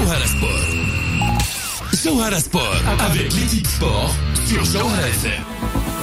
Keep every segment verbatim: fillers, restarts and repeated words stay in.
Jawhara Sport. Jawhara Sport avec l'équipe sport sur Jawhara F M.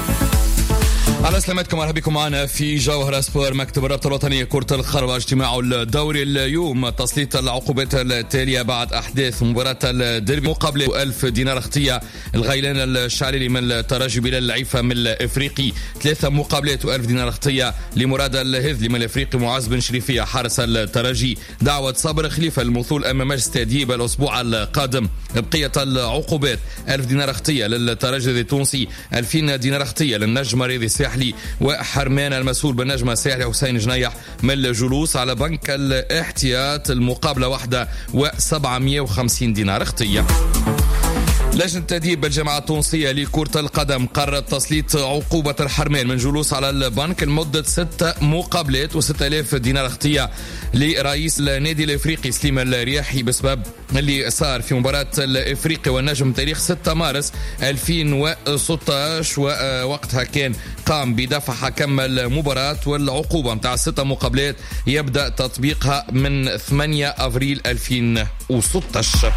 على سلامتكم، مرحبا بكم معنا في جوهرة سبور. مكتب الرابطة الوطنية كرة القدم اجتماع الدوري اليوم تسليط العقوبات التالية بعد أحداث مباراة الديربي مقابلة ألف دينار اختية الغيلان الشعليلي من الترجي بلال العيفة من الإفريقي، ثلاثة مقابلات وألف دينار اختية لمراد الهذلي من الإفريقي، معاذ بن شريفية حارس الترجي، دعوة صابر خليفة الموصول أمام مجلس تأديب الأسبوع القادم. بقية العقوبات ألف دينار اختية للترجي التونسي، ألفين دينار اختية للنجم رياضي الساحلي، وحرمان المسؤول بالنجم الساحلي حسين جنيح من الجلوس على بنك الاحتياط المقابلة واحدة وسبعمائة وخمسين دينار اختية. لجنة تأديب الجامعة التونسية لكرة القدم قررت تسليط عقوبة الحرمان من جلوس على البنك لمدة ستة مقابلات وستة آلاف دينار اختية لرئيس النادي الإفريقي سليم الرياحي بسبب اللي صار في مباراة الإفريقي والنجم تاريخ ستة مارس ألفين وستة عشر، ووقتها كان قام بدفع حكم المباراة، والعقوبة متاع ستة مقابلات يبدأ تطبيقها من ثمانية أفريل ألفين وستة عشر.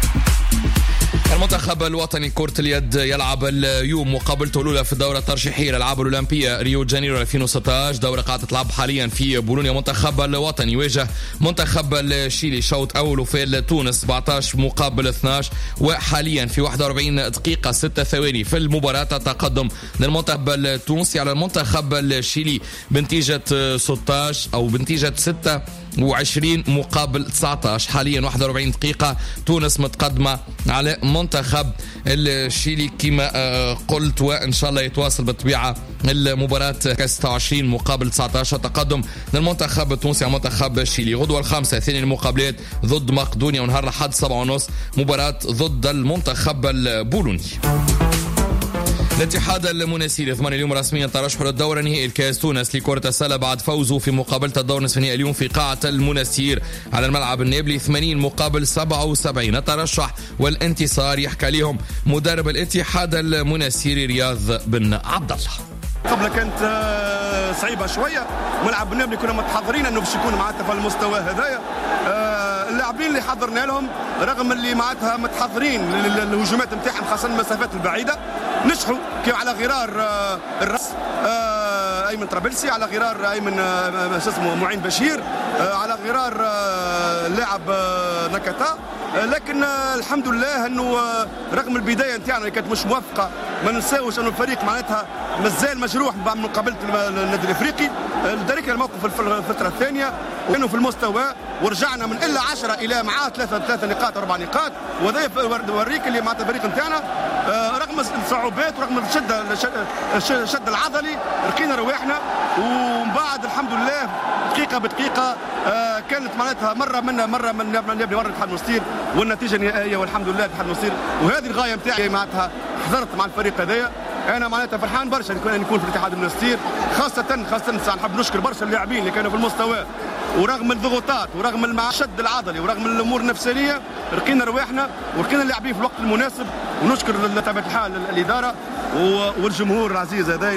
المنتخب الوطني كرة اليد يلعب اليوم مقابلته الأولى في الدورة الترشيحية للألعاب الأولمبية ريو جانيرو ألفين وستة عشر، دورة قاعدة تلعب حاليا في بولونيا. منتخب الوطني يواجه منتخب الشيلي شوط أول وفي تونس سبعة عشر مقابل اثني عشر، وحاليا في واحد وأربعين دقيقة ستة ثواني في المباراة تقدم للمنتخب التونسي على المنتخب الشيلي بنتيجة ستة عشر أو بنتيجة ستة وعشرين مقابل تسعة عشر. حاليا واحد وأربعين دقيقة تونس متقدمة على منتخب الشيلي كما قلت، وإن شاء الله يتواصل بالطبيعة المباراة ستة وعشرين مقابل تسعة عشر تقدم للمنتخب التونسي على منتخب الشيلي. غدوة الخامسة ثاني المقابلات ضد مقدونيا، ونهار الأحد سبعة ونص مباراة ضد المنتخب البولوني. الاتحاد المنستير يضمن اليوم رسميا ترشح للدور النهائي الكاس تونس لكرة السلة بعد فوزه في مقابلة الدور نصف النهائي اليوم في قاعة المنستير على الملعب النابلي ثمانين مقابل سبعة وسبعين. الترشح والانتصار يحكى لهم مدرب الاتحاد المنستير رياض بن عبد الله. قبل كانت صعيبة شوية، ملعب النابلي كنا متحضرين انه باش يكون معناتها في المستوى هذايا. اللاعبين اللي حضرنا لهم رغم اللي معناتها متحضرين للهجومات نتاعهم خاصة المسافات البعيدة، نجحوا كيف على غرار الراس ايمن طرابلسي، على غرار ايمن اسمه معين بشير، على غرار اللاعب نكاتا. لكن الحمد لله انه رغم البدايه نتاعنا اللي كانت مش موفقه، ما ننساوش انه الفريق معناتها مازال مجروح بعد مقابله النادي الافريقي. دركنا الموقف في الفتره الثانيه وكانوا في المستوى، ورجعنا من الا عشرة الى معاه ثلاثه ثلاثه نقاط اربع نقاط، وهذا يوريك اللي معناتها الفريق نتاعنا رغم الصعوبات ورغم الشده الشد العضلي لقينا رواحنا. ومن بعد الحمد لله دقيقه بدقيقه كانت معناتها مره منا مره من نبني مره الاتحاد المنستير، والنتيجه النهائيه والحمد لله الاتحاد المنستير. وهذه الغايه نتاعي معناتها حضرت مع الفريق هذايا. انا معناتها فرحان برشا نكون نكون في الاتحاد المنستير، خاصه خاصه نحب نشكر برشا اللاعبين اللي كانوا في المستوى، ورغم الضغوطات ورغم الشد العضلي ورغم الامور النفسيه لقينا رواحنا ولقينا اللاعبين في الوقت المناسب. ونشكر بطبيعه الحال الاداره والجمهور العزيز هذا.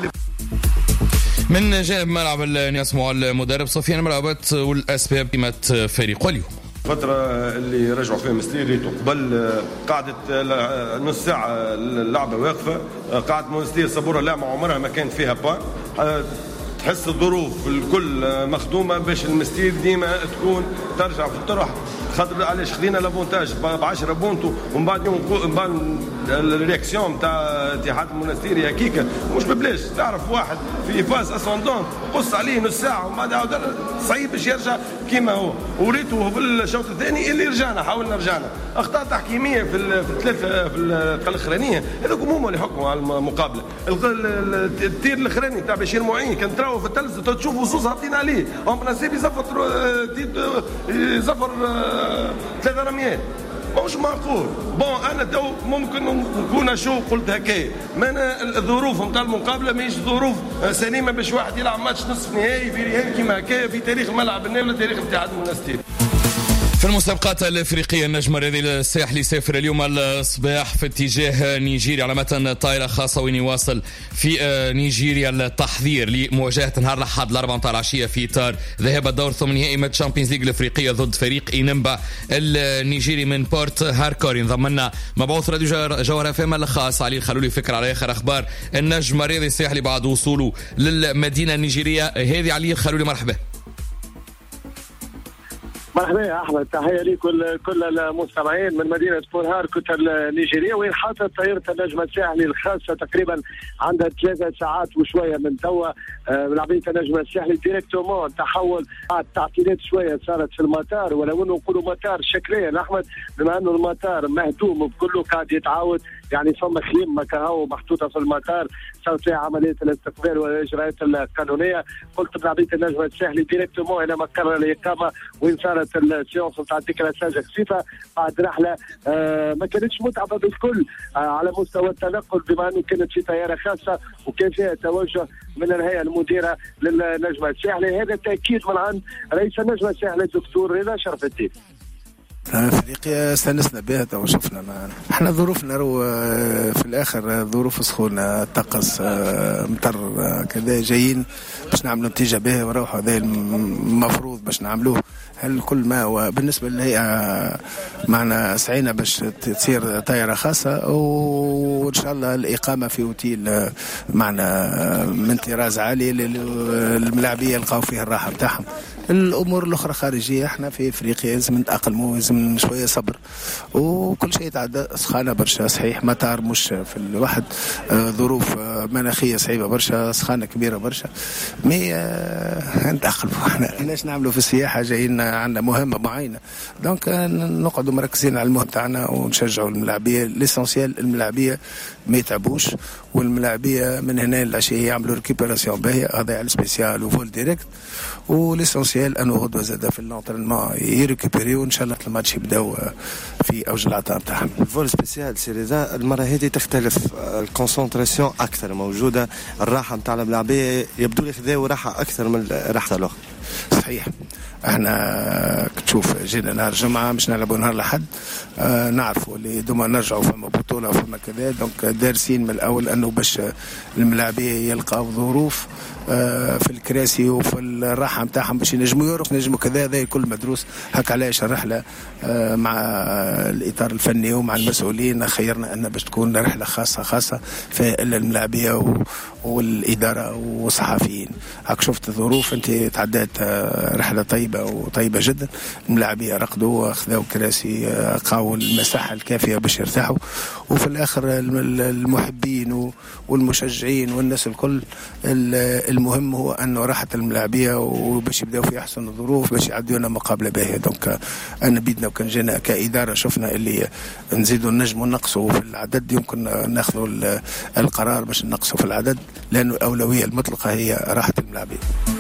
من جانب ملعب يسمع المدرب سفيان مرابط والاسباب قيمه فريقه اليوم. الفترة اللي رجعوا فيها مستيري قبل قاعدة نص ساعة اللعبة واقفة، قاعدة مونستير صبورة لا عمرها ما كانت فيها بان. تحس الظروف الكل مخدومة باش المستير ديما تكون ترجع في الطرح، خاطر علاش خذينا لافونتاج ب عشرة بونتو، ومن بعد يوم من بعد الرياكسيون تاع اتحاد المنستير هكيكا مش ببلاش. تعرف واحد في فاز اسوندون قص عليه نص ساعه ومن بعد صعيب باش يرجع كيما هو، وريته في الشوط الثاني اللي رجعنا حاولنا رجعنا. اخطاء تحكيميه في الثلاثه في الدقائق الاخرانيه هذوك هما اللي حكموا على المقابله. التير الاخراني تاع بشير معين كان تراو في التلفزه تشوفوا وصوص هابطين عليه، اون برانسيب يزفر يزفر ثلاثة رميات مش معقول. بون انا تو ممكن نكون شو قلت هكايا، ما انا الظروف نتاع المقابله ماهيش ظروف سليمه باش واحد يلعب ماتش نصف نهائي في ريال كيما هكايا في تاريخ الملعب النابلي تاريخ الاتحاد المنستير. في المسابقات الافريقيه النجم الرياضي الساحلي سافر اليوم الصباح في اتجاه نيجيريا على متن طائره خاصه وين يواصل في نيجيريا التحضير لمواجهه نهار الاحد الاربعة متاع العشيه في اطار ذهاب الدور الثمانيني من تشامبيونز ليج الافريقيه ضد فريق إنمبا النيجيري من بورت هاركور. انضم لنا مبعوث راديو جوهر اف ام الخاص علي الخلولي فكر على اخر اخبار النجم الرياضي الساحلي بعد وصوله للمدينه النيجيريه هذه. علي الخلولي مرحبا. مرحبا يا احمد، تحيه لكل كل المستمعين من مدينه بور هاركوت النيجيريه وين حاطت طائره النجم الساحلي الخاصه تقريبا عندها ثلاثة ساعات وشويه من توا لعبيه النجم الساحلي ديريكتومون تحول بعد تعطيلات شويه صارت في المطار، ولو انه نقولوا مطار شكليا احمد بما انه المطار مهدوم بكله قاعد يتعاود، يعني فما خيمه كهو محطوطه في المطار صارت فيها عمليه الاستقبال والاجراءات القانونيه. قلت بلعبيه النجم الساحلي ديريكتومون الى مقر الاقامه وين صارت السيونس نتاع الديكلاساج خفيفه بعد رحله آه ما كانتش متعبه بالكل آه على مستوى التنقل بما انه كانت في طياره خاصه وكان فيها توجه من الهيئه المديره للنجم الساحلي. هذا تاكيد من عند رئيس النجم الساحلي الدكتور رضا شرف الدين. افريقيا استانسنا بها تو شفنا معنا. احنا ظروفنا رو في الاخر ظروف سخونه طقس مطر كذا جايين باش نعملوا نتيجه باهيه ونروحوا. هذا المفروض باش نعملوه هل كل ما وبالنسبه للهيئه معنا سعينا باش تصير طائره خاصه وان شاء الله الاقامه في اوتيل معنا من طراز عالي للملاعبيه يلقاو فيه الراحه بتاعهم. الامور الاخرى خارجيه احنا في افريقيا لازم نتاقلموا، لازم شويه صبر وكل شيء يتعدى. سخانه برشا صحيح، مطار مش في الواحد، آه ظروف آه مناخيه صعيبه برشا، سخانه كبيره برشا، مي آه نتاقلموا. احنا علاش نعملوا في السياحه جايين عندنا مهمه معينه، دونك آه نقعدوا مركزين على المهم تاعنا ونشجعوا الملاعبيه. ليسونسيال الملاعبيه ما يتعبوش، والملاعبيه من هنا العشيه يعملوا ريكيبيراسيون باهيه، هذا على سبيسيال وفول ديريكت. وليسونسيال انه غدوه زاده في اللونترينمون يريكوبيريو وان شاء الله الماتش يبداو في اوج العطاء بتاعهم. الفول سبيسيال سي رضا المره هذه تختلف، الكونسنتراسيون اكثر موجوده، الراحه نتاع الملاعبيه يبدو لي خذاو راحه اكثر من الراحه الاخرى. صحيح، احنا تشوف جينا نهار الجمعه مش نلعبوا نهار الاحد، اه نعرفوا اللي دوما نرجعوا فما بطوله وفما كذا، دونك دارسين من الاول انه باش الملاعبيه يلقاو ظروف اه في الكراسي وفي الراحه نتاعهم باش ينجموا يروحوا ينجموا كذا. هذا كل مدروس هكا. علاش الرحله اه مع الاطار الفني ومع المسؤولين خيرنا ان باش تكون رحله خاصه خاصه فيها الا الملاعبيه والاداره والصحفيين. هاك شفت الظروف انت تعدات اه رحله طيبه وطيبه جدا. الملاعبيه رقدوا اخذوا كراسي قاوا المساحه الكافيه باش يرتاحوا، وفي الاخر المحبين والمشجعين والناس الكل المهم هو انه راحه الملاعبيه وباش يبداو في احسن الظروف باش يعديونا مقابله باهيه. دونك انا بيدنا وكان جينا كاداره شفنا اللي نزيدوا نجموا نقصوا في العدد، يمكن ناخذوا القرار باش نقصوا في العدد لانه الاولويه المطلقه هي راحه الملاعبيه.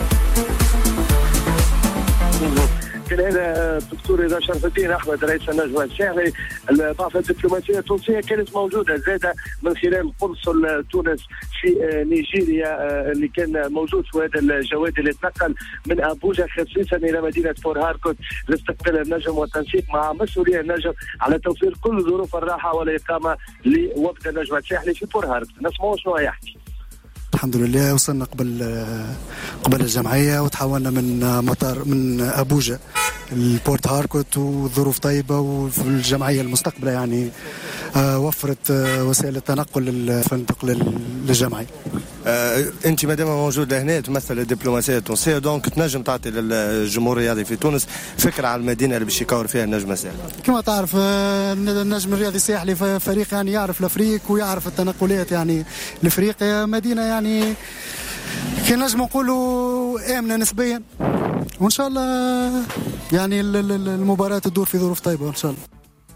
كان هذا الدكتور رضا شرف الدين احمد رئيس النجم الساحلي. البعثه الدبلوماسيه التونسيه كانت موجوده زاده من خلال قنصل تونس في نيجيريا اللي كان موجود في هذا الجواد اللي تنقل من ابوجا خصيصا الى مدينه بور هاركوت لاستقبال النجم والتنسيق مع مسؤولي النجم على توفير كل ظروف الراحه والاقامه لوفد النجم الساحلي في بور هاركوت. نسمعوا شنو يحكي. الحمد لله وصلنا قبل قبل الجمعيه وتحولنا من مطار من ابوجا البورت هاركوت وظروف طيبه، وفي الجمعيه المستقبله يعني وفرت وسائل التنقل للفندق للجمعيه. آه، انت مادام موجود لهنا تمثل الدبلوماسيه التونسيه، دونك تنجم تعطي للجمهور الرياضي في تونس فكره على المدينه اللي باش يكور فيها النجم الساحلي. كما تعرف النجم الرياضي الساحلي فريق يعني يعرف الافريق ويعرف التنقلات، يعني الافريقيا مدينه يعني كي نجم نقولوا امنه نسبيا، وان شاء الله يعني المباراه تدور في ظروف طيبه ان شاء الله.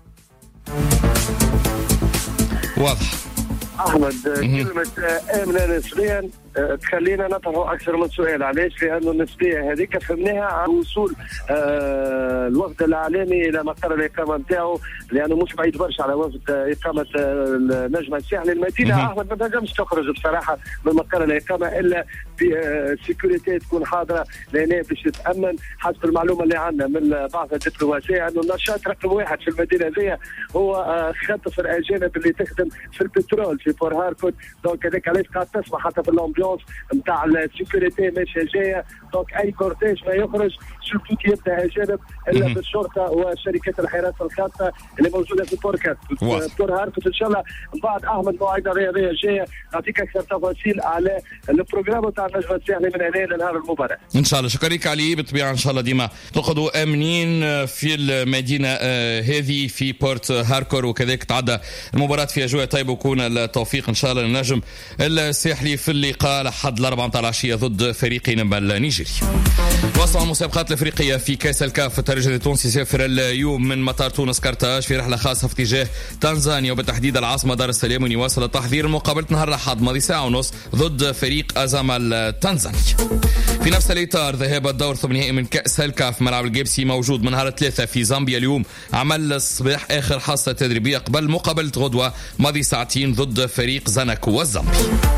واضح احمد. كلمه امنه نسبيا تخلينا نطرح اكثر من سؤال. علاش؟ لانه النسبيه هذيك فهمناها عن وصول آه الوفد الاعلامي الى مقر الاقامه نتاعو، لانه مش بعيد برشا على وفد اقامه النجم الساحلي. المدينه احمد ما تنجمش تخرج بصراحه من مقر الاقامه الا بسيكوريتي تكون حاضره لهنا باش تامن حسب المعلومه اللي عندنا من بعض الدبلوماسيه انه النشاط رقم واحد في المدينه هذه هو خطف الاجانب اللي تخدم في البترول في بور هاركوت. دونك هذاك علاش قاعد تسمع حتى في الامبيونس نتاع السيكوريتي ماشيه جايه. دونك اي كورتيج ما يخرج سورتو كي يبدا اجانب الا بالشرطه وشركات الحراسه الخاصه اللي موجوده في بوركات بور هاركوت. ان شاء الله من بعد احمد موعده الرياضيه الجايه نعطيك اكثر تفاصيل على البروجرام تاع النجم الساحلي من هنا لنهار المباراه ان شاء الله. شكرا لك علي. بالطبيعه ان شاء الله ديما تقعدوا امنين في المدينه هذه في بورت هاركور، وكذلك تعدى المباراه في اجواء طيبه ويكون التوفيق ان شاء الله للنجم الساحلي في اللقاء لحد الاربعه متاع العشيه ضد فريق نمبل النيجيري. وصل المسابقات الافريقيه في كاس الكاف. الترجي التونسي سافر اليوم من مطار تونس كارتاج في رحله خاصه في اتجاه تنزانيا وبالتحديد العاصمه دار السلام، ويواصل التحضير مقابله نهار الاحد ماضي ساعه ونص ضد فريق ازاما التنزاني. في نفس الاطار ذهاب الدور الثمانية من كاس الكاف ملعب الجيبسي موجود من نهار الثلاثاء في زامبيا اليوم عمل الصباح اخر حصه تدريبيه قبل مقابله غدوه ماضي ساعتين ضد فريق زناكو والزامبي.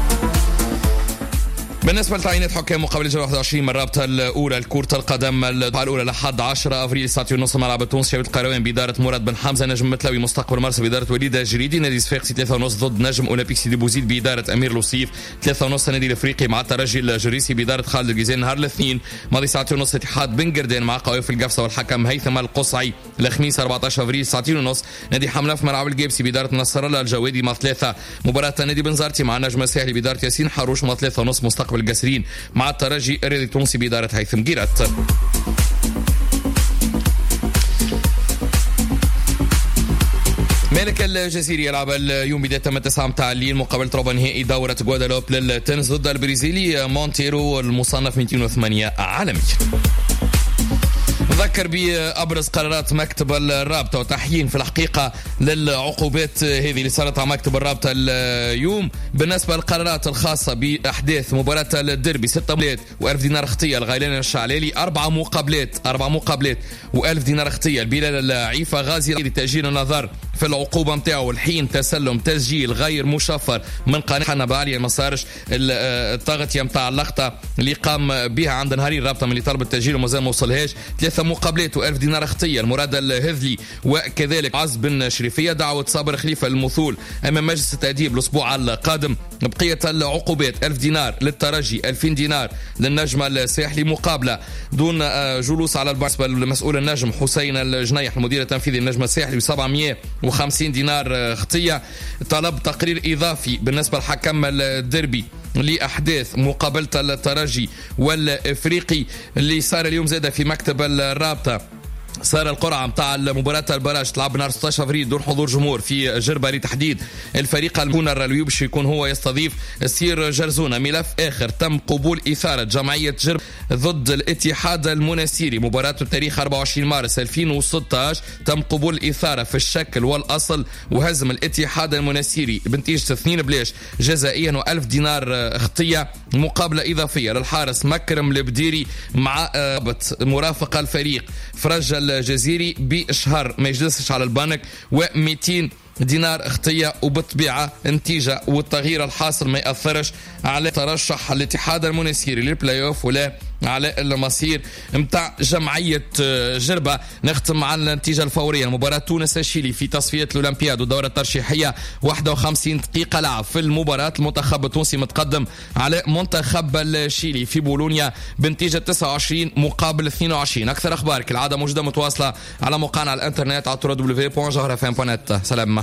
بالنسبة لتعيينات حكام مقابل الجولة واحد وعشرين من الرابطة الأولى لكرة القدم الأولى لحد عشرة أفريل الساعة ونص ملعب تونس شباب القروان بإدارة مراد بن حمزة، نجم متلوي مستقبل مرسى بإدارة وليد الجريدي، نادي صفاقسي ثلاثة ونص ضد نجم أولمبيك سيدي بوزيد بإدارة أمير لوصيف، ثلاثة ونص النادي الأفريقي مع الترجي الجريسي بإدارة خالد الجيزان. نهار الاثنين ماضي ساعة ونص اتحاد بن قردان مع قوافل القفصة والحكم هيثم القصعي. الخميس أربعة عشر أفريل الساعة ونص نادي حملة في ملعب الجيبسي بإدارة نصر الله الجوادي مع ثلاثة. مباراة النادي بنزرتي مع النجم الساحلي بإدارة ياسين حروش مع ثلاثة ونص مستقبل القسرين مع الترجي الرياضي التونسي بإدارة هيثم جيرات. مالك الجزيري يلعب اليوم بداية من تسعة متاع الليل مقابل ربع نهائي دورة غوادالوب للتنس ضد البرازيلي مونتيرو المصنف مئتين وثمانية عالميا. نذكر بأبرز قرارات مكتب الرابطة وتحيين في الحقيقة للعقوبات هذه اللي صارت على مكتب الرابطة اليوم. بالنسبة للقرارات الخاصة بأحداث مباراة الديربي ستة مقابلات وألف دينار اختية الغيلان الشعلالي، أربعة مقابلات أربعة مقابلات وألف دينار اختية البلال العيفة غازي لتأجيل النظر في العقوبة متاعه والحين تسلم تسجيل غير مشفر من قناة حنبة عالية ما صارش التغطية متاع اللقطة اللي قام بها عند نهاري الرابطة من اللي طلب التسجيل ومازال ما وصلهاش. ثلاثة مقابلات وألف دينار اختية المراد الهذلي وكذلك عز بن شريفية. دعوة صابر خليفة للمثول أمام مجلس التأديب الأسبوع القادم. بقية العقوبات ألف دينار للترجي، ألفين دينار للنجم الساحلي مقابلة دون جلوس على البحث المسؤول النجم حسين الجنيح المدير التنفيذي للنجم الساحلي بسبعمائة وخمسين دينار اختية. طلب تقرير إضافي بالنسبة لحكم الديربي لأحداث مقابلة الترجي والإفريقي اللي صار اليوم زادة في مكتب الرابطة. صار القرعة متاع مباراة البراج تلعب نهار ستة عشر أفريل دون حضور جمهور في جربة لتحديد الفريق المونر اللي باش يكون هو يستضيف السير جرزونة. ملف آخر تم قبول إثارة جمعية جرب ضد الاتحاد المناسيري مباراة التاريخ أربعة وعشرين مارس ألفين وستة عشر. تم قبول الإثارة في الشكل والأصل وهزم الاتحاد المناسيري بنتيجة اثنين بلاش جزائيا وألف دينار اختية مقابلة إضافية للحارس مكرم البديري مع مرافقة الفريق فرج الجزيري بشهر ما يجلسش على البنك ومئتين دينار اختية. وبالطبيعة نتيجة والتغيير الحاصل ما يأثرش على ترشح الاتحاد المناسيري للبلاي اوف ولا على المصير متاع جمعية جربة. نختم على النتيجة الفورية مباراة تونس الشيلي في تصفية الأولمبياد والدورة الترشيحية واحد وخمسين دقيقة لعب في المباراة. المنتخب التونسي متقدم على منتخب الشيلي في بولونيا بنتيجة تسعة وعشرين مقابل اثنين وعشرين. أكثر أخبار كالعادة موجودة متواصلة على موقعنا على الانترنت على دبليو دبليو دبليو دوت جوهر اف ام دوت نت. سلام.